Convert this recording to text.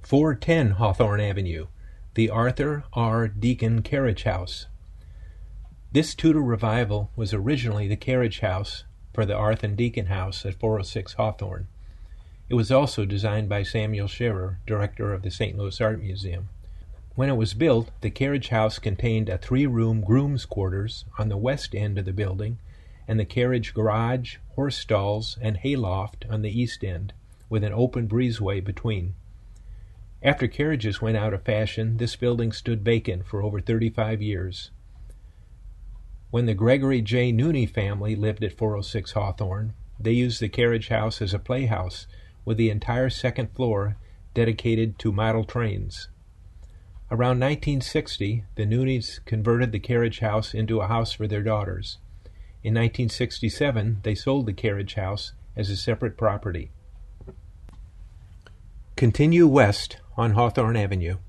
410 Hawthorne Avenue, the Arthur R. Deacon Carriage House. This Tudor revival was originally the carriage house for the Arthur Deacon House at 406 Hawthorne. It was also designed by Samuel Scherer, director of the St. Louis Art Museum. When it was built, the carriage house contained a 3-room groom's quarters on the west end of the building and the carriage garage, horse stalls, and hayloft on the east end, with an open breezeway between. After carriages went out of fashion, this building stood vacant for over 35 years. When the Gregory J. Nooney family lived at 406 Hawthorne, they used the carriage house as a playhouse, with the entire second floor dedicated to model trains. Around 1960, the Nooneys converted the carriage house into a house for their daughters. In 1967, they sold the carriage house as a separate property. Continue west on Hawthorne Avenue.